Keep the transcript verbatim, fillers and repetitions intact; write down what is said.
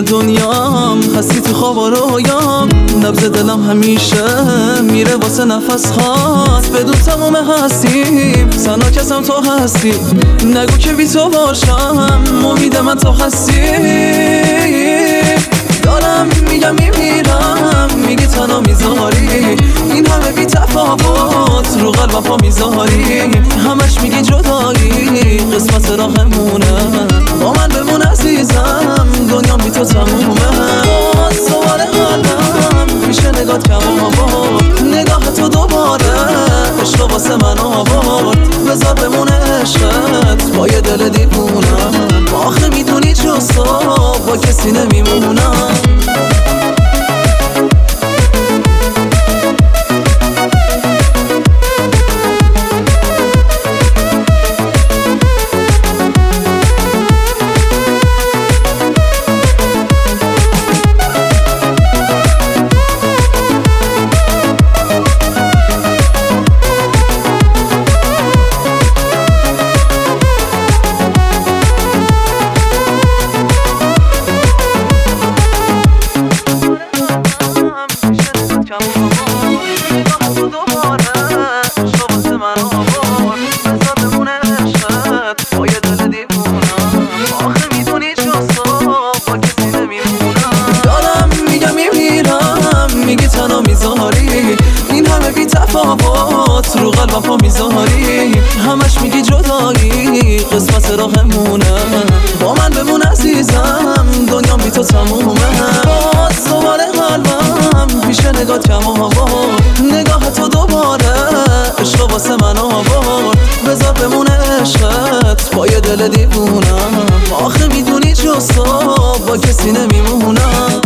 دنیام، هستی تو خواب و رویام. نبض دلم همیشه میره واسه نفس خاص. بدون تموم هستیم تنها کسم تو هستی. نگو که بی تو باشم، امید من تو هستی. دارم میگم میمیرم، میگی تنها میذاری. این همه بی تفاوت رو قلبم پا میذاری. همش میگی جدایی قسمت راهمونه. با من بمون عزیزم، دنیام بی تو تمومه. سوال قلبم میشه نگات کم آورد. نگاه تو دوباره عشق واسه من آورد. بذار بمونه عشقت با یه دل دیوونم. آخه میدونی جز تو با کسی نمیمونم. این همه بی تفاوت رو قلبم پا میذاری. همش میگی جدایی قسمت راهمونه. با من بمون عزیزم، دنیام بی تو تمومه. باز دوباره قلبم پیش نگات کم آورد. نگاه تو دوباره عشق واسه من آورد. بذار بمونه عشقت با یه دل دیوونم. آخه میدونی جز تو با کسی نمیمونم.